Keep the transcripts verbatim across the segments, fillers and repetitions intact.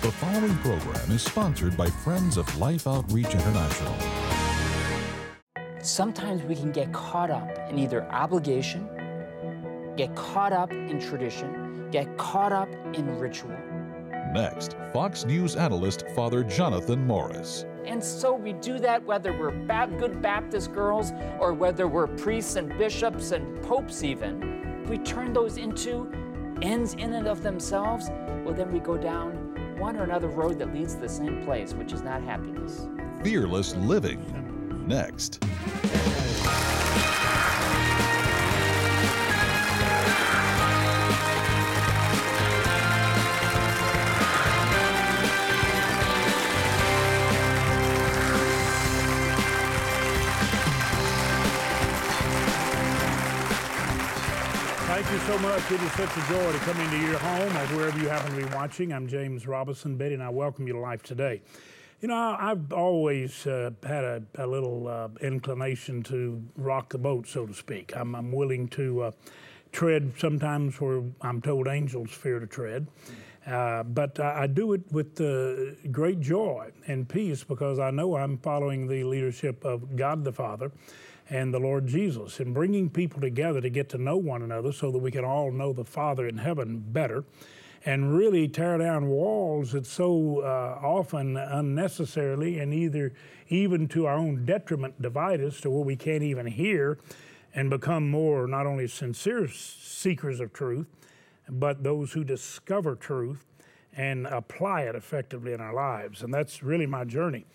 The following program is sponsored by Friends of Life Outreach International. Sometimes we can get caught up in either obligation, get caught up in tradition, get caught up in ritual. Next, Fox News analyst Father Jonathan Morris. And so we do that whether we're ba- good Baptist girls or whether we're priests and bishops and popes even. We turn those into ends in and of themselves, well then we go down one or another road that leads to the same place, which is not happiness. Fearless living. Next. Thank you so much. It is such a joy to come into your home or wherever you happen to be watching. I'm James Robinson Betty, and I welcome you to Life Today. You know, I've always uh, had a, a little uh, inclination to rock the boat, so to speak. I'm, I'm willing to uh, tread sometimes where I'm told angels fear to tread. Uh, but I, I do it with uh, great joy and peace because I know I'm following the leadership of God the Father and the Lord Jesus, and bringing people together to get to know one another so that we can all know the Father in heaven better and really tear down walls that so uh, often unnecessarily and either even to our own detriment divide us to where we can't even hear and become more not only sincere seekers of truth, but those who discover truth and apply it effectively in our lives. And that's really my journey.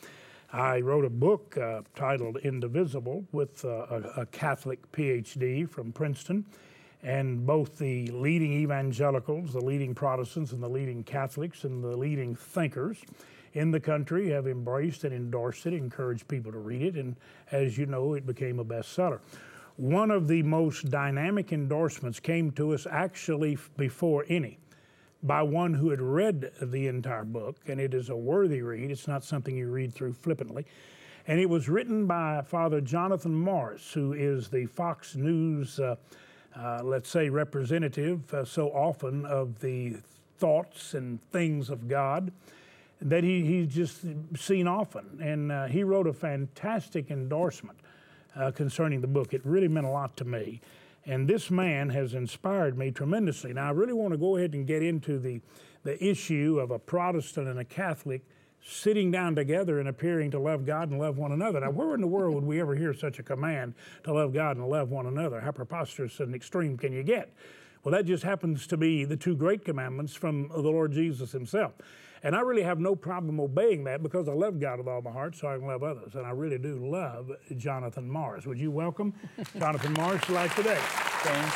I wrote a book uh, titled Indivisible with uh, a, a Catholic P H D from Princeton, and both the leading evangelicals, the leading Protestants, and the leading Catholics, and the leading thinkers in the country have embraced and endorsed it, encouraged people to read it, and as you know, it became a bestseller. One of the most dynamic endorsements came to us actually before any, by one who had read the entire book, and it is a worthy read. It's not something you read through flippantly. And it was written by Father Jonathan Morris, who is the Fox News, uh, uh, let's say, representative uh, so often of the thoughts and things of God that he, he's just seen often. And uh, he wrote a fantastic endorsement uh, concerning the book. It really meant a lot to me. And this man has inspired me tremendously. Now, I really want to go ahead and get into the, the issue of a Protestant and a Catholic sitting down together and appearing to love God and love one another. Now, where in the world would we ever hear such a command to love God and love one another? How preposterous and extreme can you get? Well, that just happens to be the two great commandments from the Lord Jesus himself. And I really have no problem obeying that because I love God with all my heart, so I can love others. And I really do love Jonathan Morris. Would you welcome Jonathan Morris to Life Today? James,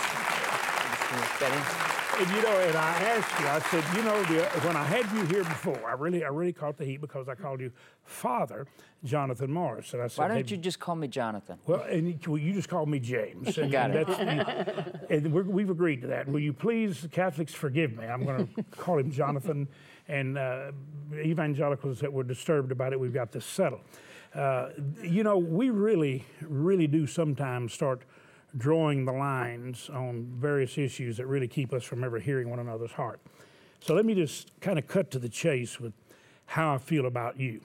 Betty. And you know, and I asked you, I said, you know, the, when I had you here before, I really, I really caught the heat because I called you Father Jonathan Morris. And I said, Why don't hey, you just call me Jonathan? Well, and you, well, you just called me James. And, Got it. and, that's, and we're, we've agreed to that. Will you please, Catholics, forgive me? I'm going to call him Jonathan. And uh, evangelicals that were disturbed about it, we've got this settled. Uh, you know, we really, really do sometimes start drawing the lines on various issues that really keep us from ever hearing one another's heart. So let me just kind of cut to the chase with how I feel about you.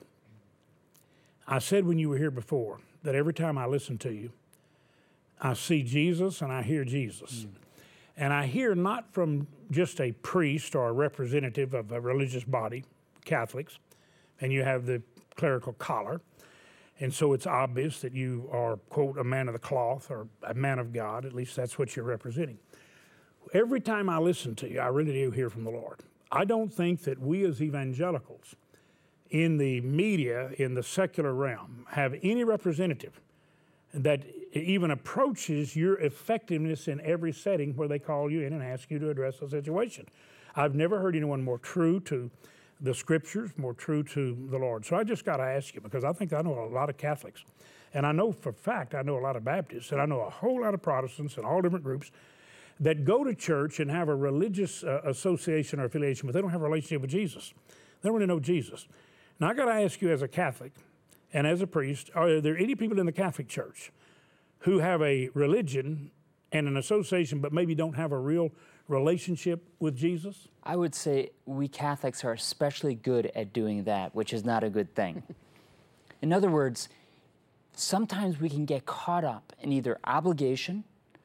I said when you were here before that every time I listen to you, I see Jesus and I hear Jesus. Mm. And I hear not from just a priest or a representative of a religious body, Catholics, and you have the clerical collar, and so it's obvious that you are, quote, a man of the cloth or a man of God. At least that's what you're representing. Every time I listen to you, I really do hear from the Lord. I don't think that we as evangelicals in the media, in the secular realm, have any representative that even approaches your effectiveness in every setting where they call you in and ask you to address a situation. I've never heard anyone more true to the Scriptures, more true to the Lord. So I just got to ask you, because I think I know a lot of Catholics, and I know for a fact I know a lot of Baptists, and I know a whole lot of Protestants and all different groups that go to church and have a religious uh, association or affiliation, but they don't have a relationship with Jesus. They don't really know Jesus. Now I got to ask you as a Catholic and as a priest, are there any people in the Catholic Church who have a religion and an association but maybe don't have a real relationship with Jesus? I would say we Catholics are especially good at doing that, which is not a good thing. In other words, sometimes we can get caught up in either obligation,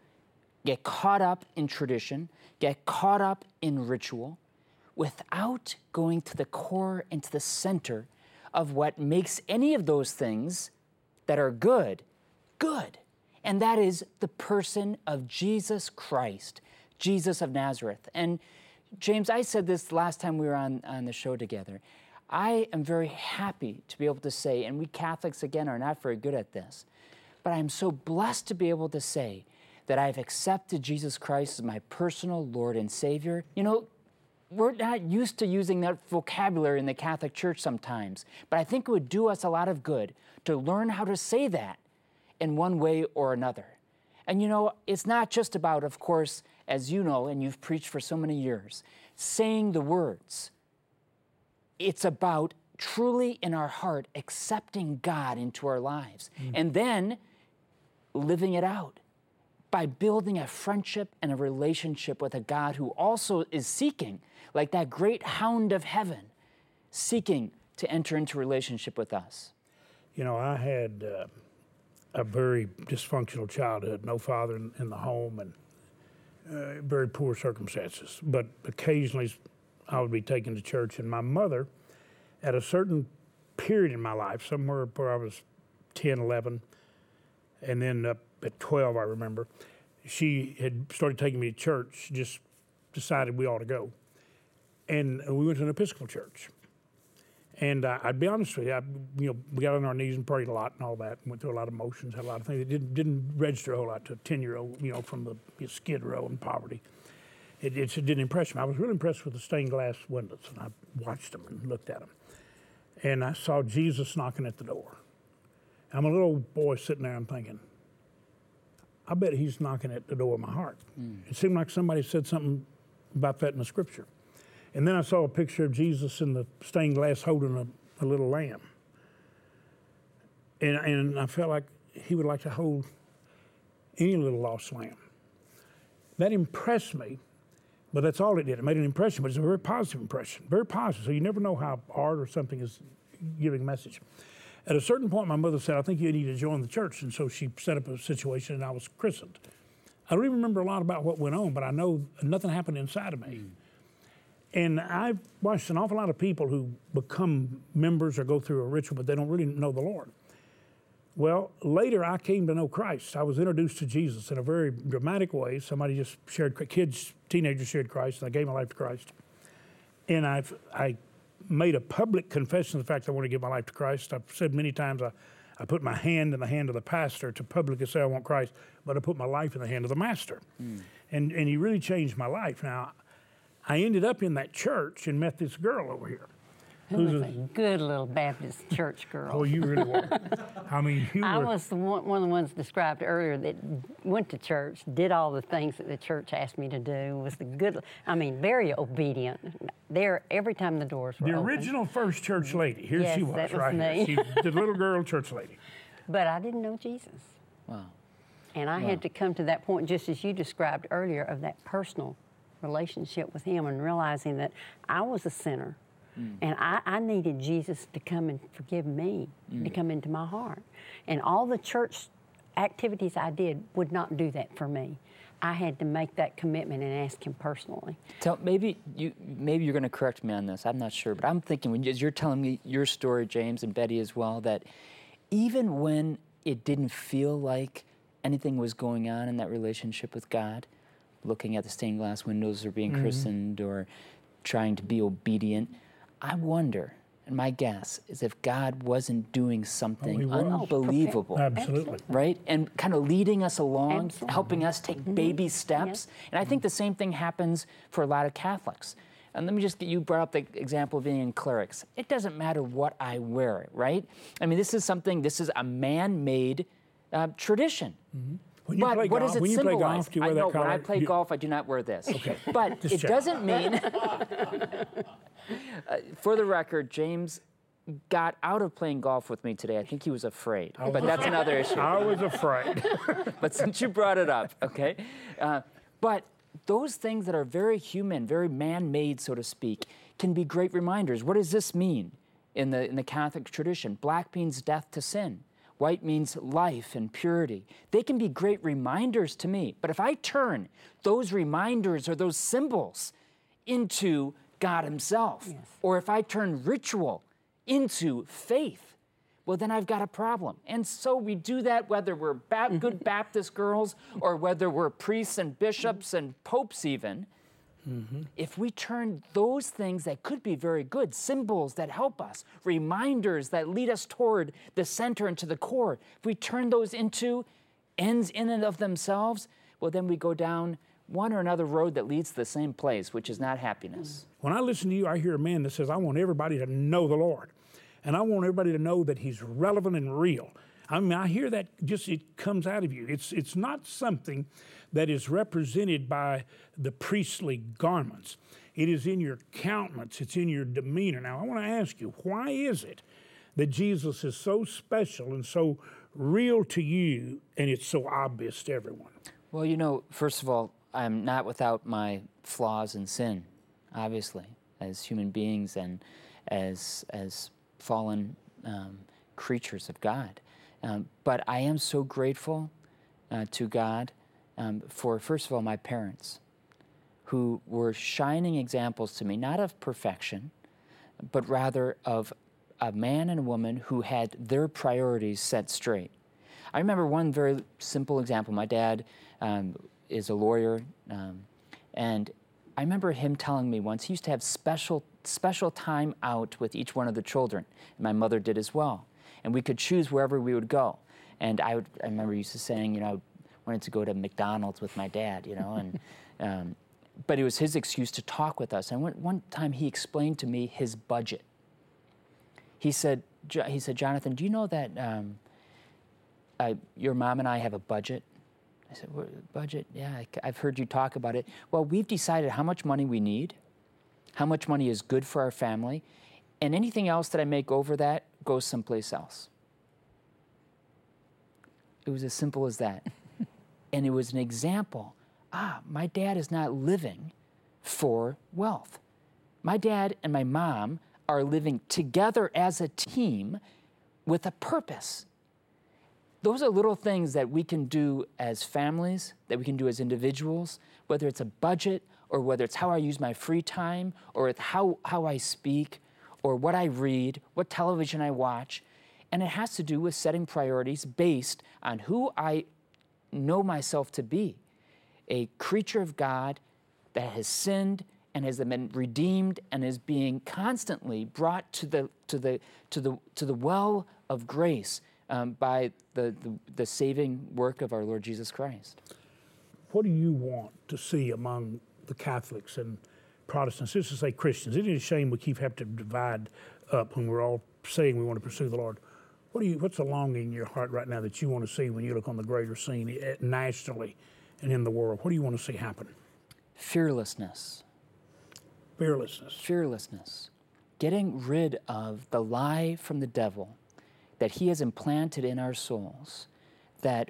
get caught up in tradition, get caught up in ritual, without going to the core and to the center of what makes any of those things that are good, good. And that is the person of Jesus Christ, Jesus of Nazareth. And James, I said this last time we were on, on the show together. I am very happy to be able to say, and we Catholics, again, are not very good at this, but I'm so blessed to be able to say that I've accepted Jesus Christ as my personal Lord and Savior. You know, we're not used to using that vocabulary in the Catholic Church sometimes, but I think it would do us a lot of good to learn how to say that in one way or another. And you know, it's not just about, of course, as you know, and you've preached for so many years, saying the words. It's about truly in our heart accepting God into our lives mm. and then living it out by building a friendship and a relationship with a God who also is seeking, like that great hound of heaven, seeking to enter into relationship with us. You know, I had uh, a very dysfunctional childhood, no father in, in the home, and uh, very poor circumstances. But occasionally I would be taken to church, and my mother, at a certain period in my life, somewhere where I was ten, eleven, and then up at twelve, I remember, she had started taking me to church, just decided we ought to go. And we went to an Episcopal church. And uh, I'd be honest with you, I, you know, we got on our knees and prayed a lot and all that, and went through a lot of motions, had a lot of things. It didn't, didn't register a whole lot to a ten-year-old, you know, from the skid row and poverty. It, it, it didn't impress me. I was really impressed with the stained glass windows, and I watched them and looked at them. And I saw Jesus knocking at the door. I'm a little boy sitting there, I'm thinking, I bet he's knocking at the door of my heart. Mm. It seemed like somebody said something about that in the scripture. And then I saw a picture of Jesus in the stained glass holding a, a little lamb. And, and I felt like he would like to hold any little lost lamb. That impressed me, but that's all it did. It made an impression, but it's a very positive impression, very positive. So you never know how art or something is giving a message. At a certain point, my mother said, I think you need to join the church. And so she set up a situation, and I was christened. I don't even remember a lot about what went on, but I know nothing happened inside of me. Mm. And I've watched an awful lot of people who become members or go through a ritual, but they don't really know the Lord. Well, later I came to know Christ. I was introduced to Jesus in a very dramatic way. Somebody just shared, kids, teenagers shared Christ, and I gave my life to Christ. And I've, I made a public confession of the fact that I want to give my life to Christ. I've said many times I, I put my hand in the hand of the pastor to publicly say I want Christ, but I put my life in the hand of the master. Mm. And, and he really changed my life. Now, I ended up in that church and met this girl over here. Who was a, a good little Baptist church girl. Oh, you really were. I mean, you I were. was the one, one of the ones described earlier that went to church, did all the things that the church asked me to do, was the good, I mean, very obedient. There, every time the doors were The open. original first church lady. Here yes, she was, that was right me. here. She, the little girl church lady. But I didn't know Jesus. Wow. And I wow. had to come to that point, just as you described earlier, of that personal relationship with him and realizing that I was a sinner. Mm. And I, I needed Jesus to come and forgive me, mm. to come into my heart. And all the church activities I did would not do that for me. I had to make that commitment and ask him personally. Tell, maybe, you, maybe you're going to correct me on this. I'm not sure. But I'm thinking, when you, as you're telling me your story, James, and Betty as well, that even when it didn't feel like anything was going on in that relationship with God, looking at the stained glass windows or being mm-hmm. christened or trying to be obedient, I wonder, and my guess is if God wasn't doing something oh, unbelievable, absolutely, right, and kind of leading us along, absolutely. helping us take mm-hmm. baby steps. Yes. And I think the same thing happens for a lot of Catholics. And let me just get, you brought up the example of being in clerics. It doesn't matter what I wear, right? I mean, this is something, this is a man-made uh, tradition. Mm-hmm. When you but play what golf, does it when you symbolize? play golf, do you wear I know, that collar? when I play you... golf, I do not wear this. Okay. But Just it check. doesn't mean, uh, for the record, James got out of playing golf with me today. I think he was afraid, was but that's another issue. I was afraid. But since you brought it up, okay? Uh, but those things that are very human, very man-made, so to speak, can be great reminders. What does this mean in the, in the Catholic tradition? Black means death to sin. White means life and purity. They can be great reminders to me. But if I turn those reminders or those symbols into God himself, yes. or if I turn ritual into faith, well, then I've got a problem. And so we do that whether we're ba- good Baptist girls or whether we're priests and bishops and popes even. Mm-hmm. If we turn those things that could be very good, symbols that help us, reminders that lead us toward the center and to the core, if we turn those into ends in and of themselves, well, then we go down one or another road that leads to the same place, which is not happiness. When I listen to you, I hear a man that says, I want everybody to know the Lord. And I want everybody to know that he's relevant and real. I mean, I hear that just, it comes out of you. It's, it's not something that is represented by the priestly garments. It is in your countenance. It's in your demeanor. Now, I want to ask you, why is it that Jesus is so special and so real to you and it's so obvious to everyone? Well, you know, first of all, I'm not without my flaws and sin, obviously, as human beings and as, as fallen um, creatures of God. Um, but I am so grateful uh, to God um, for, first of all, my parents, who were shining examples to me, not of perfection, but rather of a man and a woman who had their priorities set straight. I remember one very simple example. My dad um, is a lawyer, um, and I remember him telling me once he used to have special special time out with each one of the children. And my mother did as well. And we could choose wherever we would go. And I would, I remember used to saying, you know, I wanted to go to McDonald's with my dad, you know, and um, but it was his excuse to talk with us. And one, one time he explained to me his budget. He said, he said, Jonathan, do you know that um, I, your mom and I have a budget? I said, what, budget? Yeah, I, I've heard you talk about it. Well, we've decided how much money we need, how much money is good for our family, and anything else that I make over that goes someplace else. It was as simple as that. And it was an example. Ah, my dad is not living for wealth. My dad and my mom are living together as a team with a purpose. Those are little things that we can do as families, that we can do as individuals, whether it's a budget, or whether it's how I use my free time, or it's how, how I speak, or what I read, what television I watch. And it has to do with setting priorities based on who I know myself to be, a creature of God that has sinned and has been redeemed and is being constantly brought to the, to the, to the, to the well of grace um, by the, the, the saving work of our Lord Jesus Christ. What do you want to see among the Catholics and Protestants, this is to say Christians? It is a shame we keep having to divide up when we're all saying we want to pursue the Lord. What do you? What's the longing in your heart right now that you want to see when you look on the greater scene nationally and in the world? What do you want to see happen? Fearlessness. Fearlessness. Fearlessness. Getting rid of the lie from the devil that he has implanted in our souls, that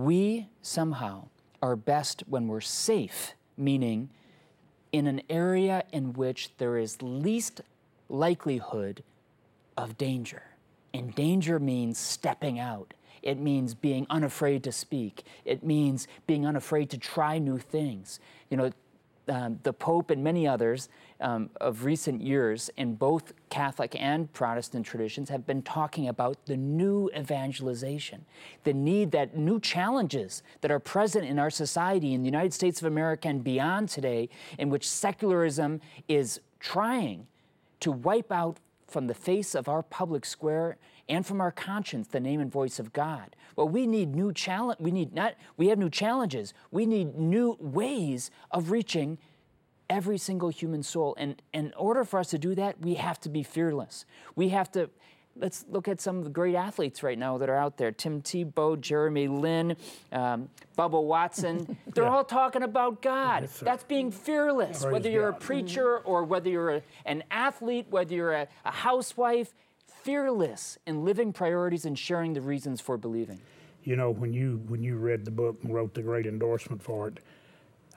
we somehow are best when we're safe, meaning in an area in which there is least likelihood of danger. And danger means stepping out. It means being unafraid to speak. It means being unafraid to try new things. You know, um, the Pope and many others um, of recent years in both Catholic and Protestant traditions have been talking about the new evangelization, the need that new challenges that are present in our society in the United States of America and beyond today, in which secularism is trying to wipe out from the face of our public square and from our conscience the name and voice of God. Well, we need new challenge. We need not. We have new challenges. We need new ways of reaching every single human soul. And in order for us to do that, we have to be fearless. We have to. Let's look at some of the great athletes right now that are out there. Tim Tebow, Jeremy Lin, um, Bubba Watson. They're yeah. all talking about God. Yes, That's being fearless. Praise whether you're God. a preacher or whether you're a, an athlete, whether you're a, a housewife, fearless in living priorities and sharing the reasons for believing. You know, when you when you read the book and wrote the great endorsement for it,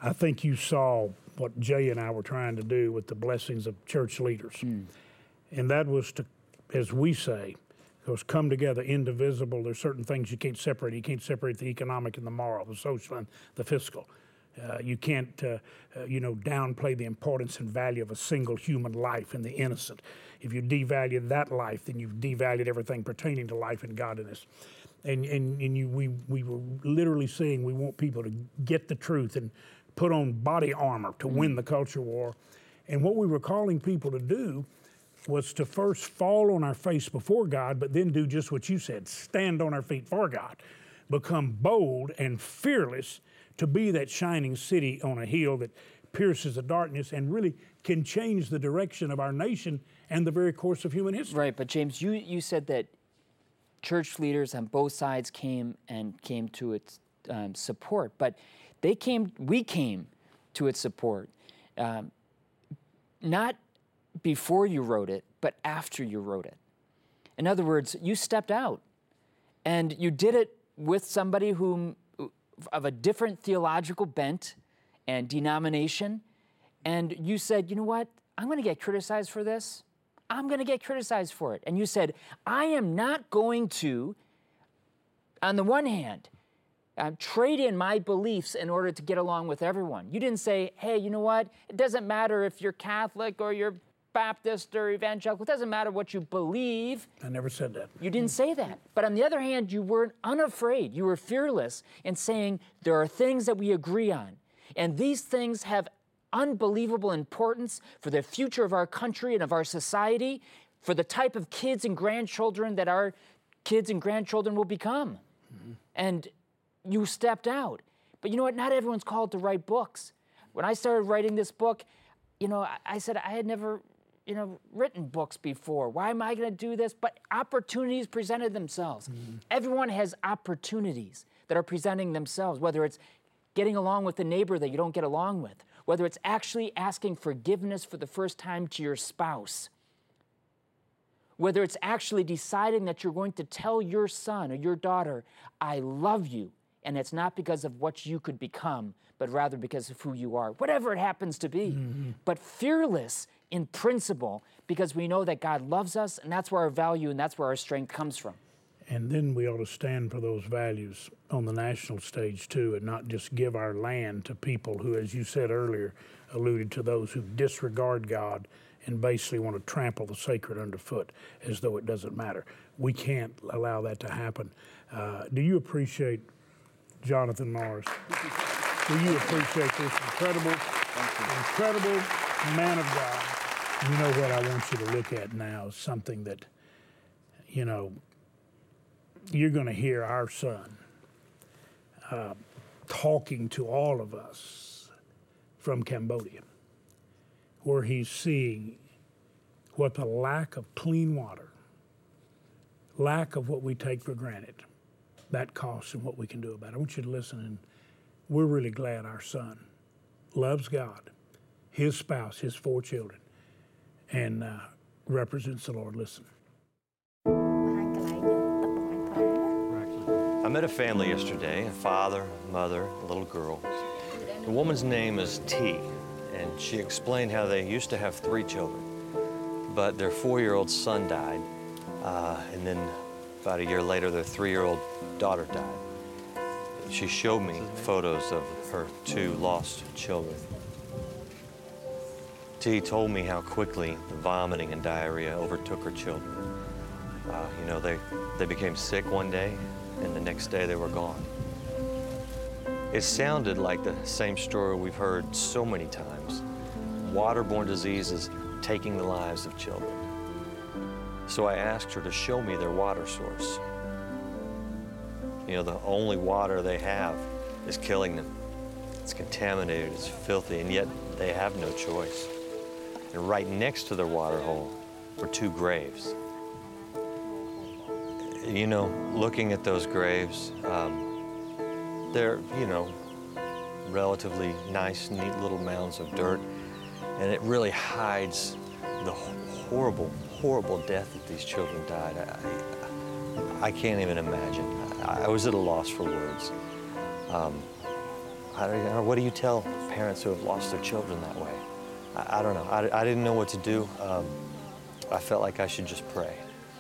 I think you saw what Jay and I were trying to do with the blessings of church leaders. Mm. And that was to, as we say, goes come together, indivisible. There's certain things you can't separate. You can't separate the economic and the moral, the social and the fiscal. Uh, you can't, uh, uh, you know, downplay the importance and value of a single human life and the innocent. If you devalue that life, then you've devalued everything pertaining to life and godliness. And and, and you, we, we were literally saying we want people to get the truth and put on body armor to win the culture war. And what we were calling people to do was to first fall on our face before God, but then do just what you said, stand on our feet for God. Become bold and fearless to be that shining city on a hill that pierces the darkness and really can change the direction of our nation and the very course of human history. Right, but James, you, you said that church leaders on both sides came and came to its um, support, but they came, we came to its support, um, not before you wrote it, but after you wrote it. In other words, you stepped out, and you did it with somebody whom of a different theological bent and denomination, and you said, you know what, I'm going to get criticized for this. I'm going to get criticized for it. And you said, I am not going to, on the one hand, uh, trade in my beliefs in order to get along with everyone. You didn't say, hey, you know what, it doesn't matter if you're Catholic or you're Baptist or evangelical. It doesn't matter what you believe. I never said that. You didn't say that. But on the other hand, you weren't unafraid. You were fearless in saying there are things that we agree on. And these things have unbelievable importance for the future of our country and of our society, for the type of kids and grandchildren that our kids and grandchildren will become. Mm-hmm. And you stepped out. But you know what? Not everyone's called to write books. When I started writing this book, you know, I, I said I had never, you know, written books before. Why am I going to do this? But opportunities presented themselves. Mm-hmm. Everyone has opportunities that are presenting themselves, whether it's getting along with the neighbor that you don't get along with, whether it's actually asking forgiveness for the first time to your spouse, whether it's actually deciding that you're going to tell your son or your daughter, I love you, and it's not because of what you could become, but rather because of who you are, whatever it happens to be. Mm-hmm. But fearless in principle, because we know that God loves us, and that's where our value and that's where our strength comes from. And then we ought to stand for those values on the national stage too, and not just give our land to people who, as you said earlier, alluded to those who disregard God and basically want to trample the sacred underfoot as though it doesn't matter. We can't allow that to happen. Uh, do you appreciate Jonathan Morris? Do you appreciate this incredible, incredible man of God? You know what I want you to look at now is something that, you know, you're going to hear our son uh, talking to all of us from Cambodia, where he's seeing what the lack of clean water, lack of what we take for granted, that costs and what we can do about it. I want you to listen, and we're really glad our son loves God, his spouse, his four children, and uh, represents the Lord. Listen. I met a family yesterday, a father, a mother, a little girl. The woman's name is T, and she explained how they used to have three children, but their four-year-old son died, uh, and then about a year later, their three-year-old daughter died. She showed me photos of her two lost children. T told me how quickly the vomiting and diarrhea overtook her children. Uh, you know, they, they became sick one day, and the next day they were gone. It sounded like the same story we've heard so many times. Waterborne diseases taking the lives of children. So I asked her to show me their water source. You know, the only water they have is killing them. It's contaminated, it's filthy, and yet they have no choice. And right next to their water hole were two graves. You know, looking at those graves, um, they're, you know, relatively nice, neat little mounds of dirt, and it really hides the horrible, horrible death that these children died. I, I can't even imagine. I, I was at a loss for words. Um, I don't know, what do you tell parents who have lost their children that way? I, I don't know. I, I didn't know what to do. Um, I felt like I should just pray.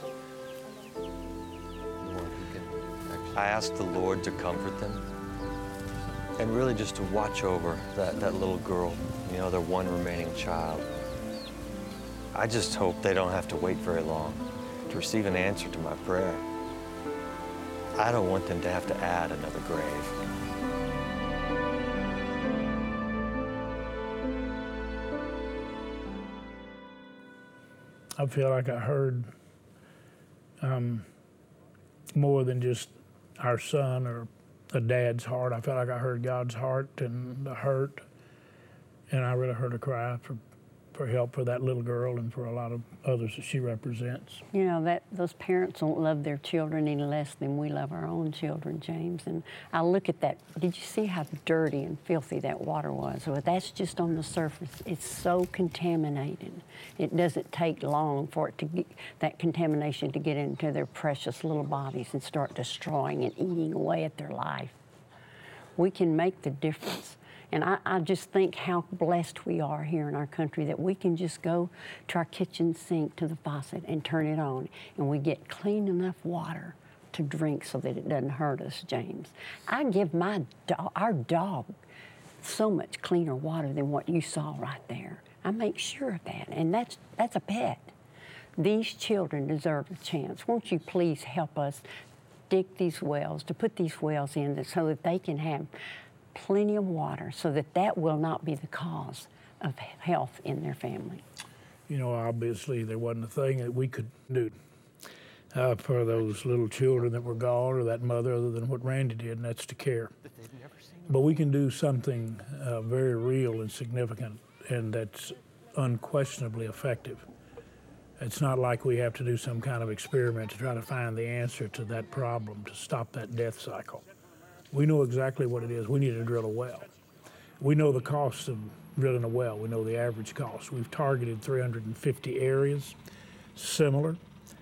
I asked the Lord to comfort them and really just to watch over that, that little girl, you know, their one remaining child. I just hope they don't have to wait very long to receive an answer to my prayer. I don't want them to have to add another grave. I feel like I heard um, more than just our son or a dad's heart. I felt like I heard God's heart and the hurt, and I really heard a cry for, for help for that little girl and for a lot of others that she represents. You know, that those parents don't love their children any less than we love our own children, James. And I look at that. Did you see how dirty and filthy that water was? Well, that's just on the surface. It's so contaminated. It doesn't take long for it to get, that contamination to get into their precious little bodies and start destroying and eating away at their life. We can make the difference. And I, I just think how blessed we are here in our country that we can just go to our kitchen sink, to the faucet, and turn it on, and we get clean enough water to drink so that it doesn't hurt us, James. I give my do- our dog so much cleaner water than what you saw right there. I make sure of that, and that's that's a pet. These children deserve a chance. Won't you please help us dig these wells, to put these wells in so that they can have plenty of water, so that that will not be the cause of health in their family. You know, obviously there wasn't a thing that we could do uh, for those little children that were gone or that mother other than what Randy did, and that's to care. But we can do something uh, very real and significant, and that's unquestionably effective. It's not like we have to do some kind of experiment to try to find the answer to that problem, to stop that death cycle. We know exactly what it is. We need to drill a well. We know the cost of drilling a well. We know the average cost. We've targeted three hundred fifty areas, similar,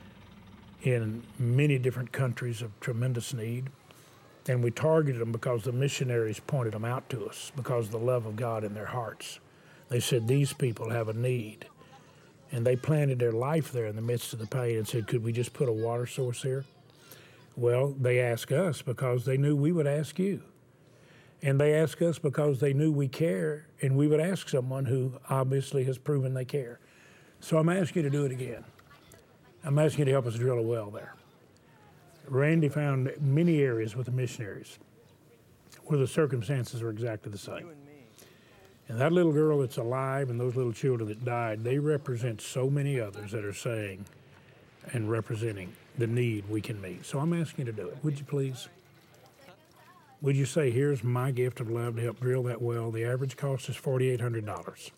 in many different countries of tremendous need. And we targeted them because the missionaries pointed them out to us, because of the love of God in their hearts. They said, these people have a need. And they planted their life there in the midst of the pain and said, could we just put a water source here? Well, they asked us because they knew we would ask you. And they asked us because they knew we care, and we would ask someone who obviously has proven they care. So I'm asking you to do it again. I'm asking you to help us drill a well there. Randy found many areas with the missionaries where the circumstances are exactly the same. And that little girl that's alive and those little children that died, they represent so many others that are saying and representing the need we can meet. So I'm asking you to do it. Would you please? Would you say, here's my gift of love to help drill that well. The average cost is four thousand eight hundred dollars.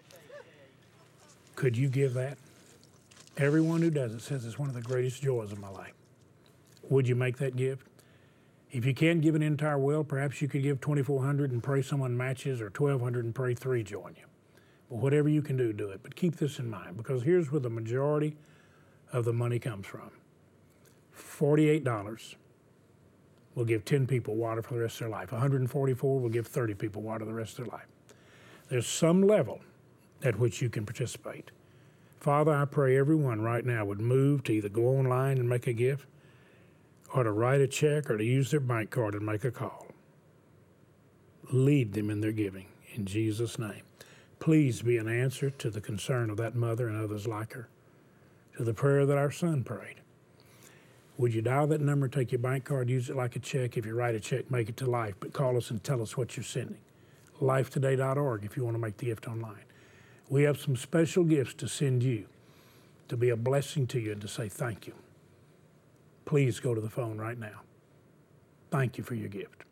Could you give that? Everyone who does it says it's one of the greatest joys of my life. Would you make that gift? If you can't give an entire well, perhaps you could give twenty-four hundred dollars and pray someone matches, or twelve hundred dollars and pray three join you. But whatever you can do, do it. But keep this in mind, because here's where the majority of the money comes from. forty-eight dollars will give ten people water for the rest of their life. one hundred forty-four will give thirty people water the rest of their life. There's some level at which you can participate. Father, I pray everyone right now would move to either go online and make a gift, or to write a check, or to use their bank card and make a call. Lead them in their giving, in Jesus' name. Please be an answer to the concern of that mother and others like her, to the prayer that our son prayed. Would you dial that number, take your bank card, use it like a check? If you write a check, make it to Life, but call us and tell us what you're sending. life today dot org if you want to make the gift online. We have some special gifts to send you, to be a blessing to you and to say thank you. Please go to the phone right now. Thank you for your gift.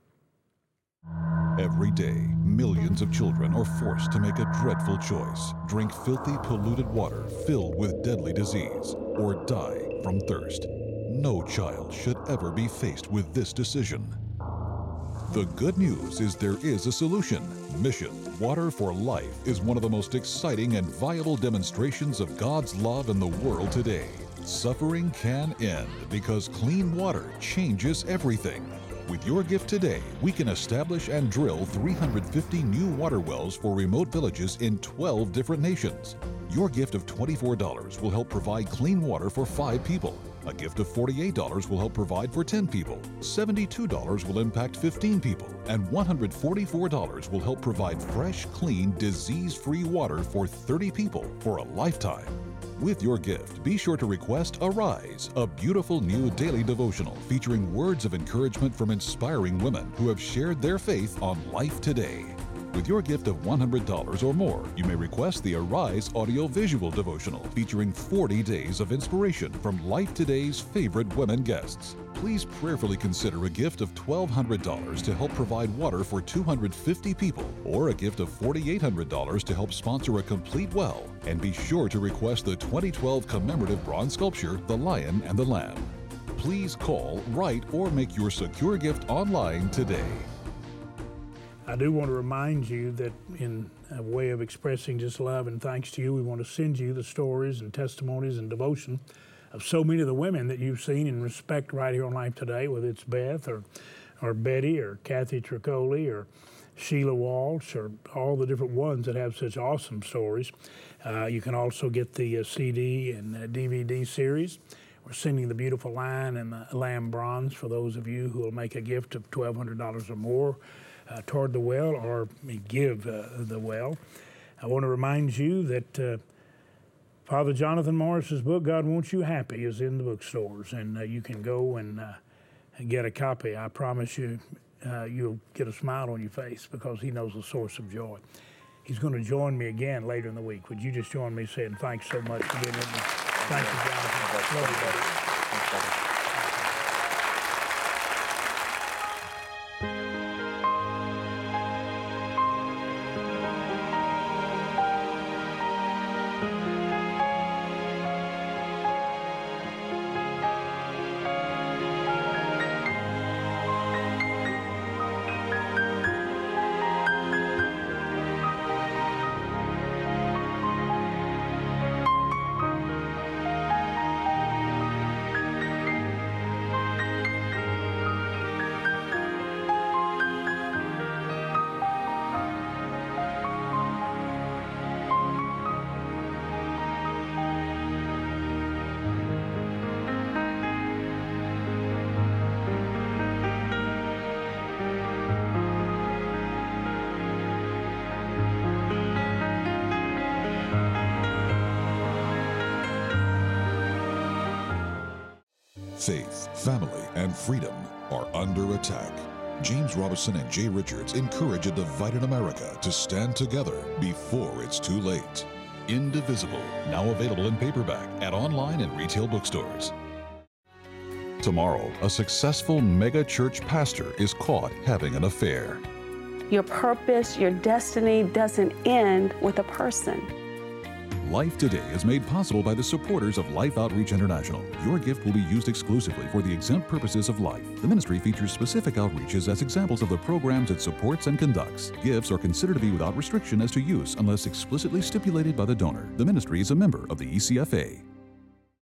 Every day, millions of children are forced to make a dreadful choice: drink filthy, polluted water filled with deadly disease, or die from thirst. No child should ever be faced with this decision. The good news is there is a solution. Mission Water for Life is one of the most exciting and viable demonstrations of God's love in the world today. Suffering can end because clean water changes everything. With your gift today, we can establish and drill three hundred fifty new water wells for remote villages in twelve different nations. Your gift of twenty-four dollars will help provide clean water for five people. A gift of forty-eight dollars will help provide for ten people. seventy-two dollars will impact fifteen people. And one hundred forty-four dollars will help provide fresh, clean, disease-free water for thirty people for a lifetime. With your gift, be sure to request Arise, a beautiful new daily devotional featuring words of encouragement from inspiring women who have shared their faith on Life Today. With your gift of one hundred dollars or more, you may request the Arise audio-visual devotional featuring forty days of inspiration from Life Today's favorite women guests. Please prayerfully consider a gift of twelve hundred dollars to help provide water for two hundred fifty people, or a gift of four thousand eight hundred dollars to help sponsor a complete well. And be sure to request the twenty twelve commemorative bronze sculpture, The Lion and the Lamb. Please call, write, or make your secure gift online today. I do want to remind you that in a way of expressing just love and thanks to you, we want to send you the stories and testimonies and devotion of so many of the women that you've seen and respect right here on Life Today, whether it's Beth or, or Betty or Kathy Tricoli or Sheila Walsh or all the different ones that have such awesome stories. Uh, you can also get the uh, C D and uh, D V D series. We're sending the beautiful Lion and the Lamb bronze for those of you who will make a gift of twelve hundred dollars or more uh, toward the well or give uh, the well. I want to remind you that uh, Father Jonathan Morris's book, God Wants You Happy, is in the bookstores, and uh, you can go and, uh, and get a copy. I promise you, uh, you'll get a smile on your face because he knows the source of joy. He's going to join me again later in the week. Would you just join me saying thanks so much for being with me? Thank you, Jonathan. Love you, buddy. Thanks, buddy. Faith, family, and freedom are under attack. James Robison and Jay Richards encourage a divided America to stand together before it's too late. Indivisible, now available in paperback at online and retail bookstores. Tomorrow, a successful mega church pastor is caught having an affair. Your purpose, your destiny doesn't end with a person. Life Today is made possible by the supporters of Life Outreach International. Your gift will be used exclusively for the exempt purposes of life. The ministry features specific outreaches as examples of the programs it supports and conducts. Gifts are considered to be without restriction as to use unless explicitly stipulated by the donor. The ministry is a member of the E C F A.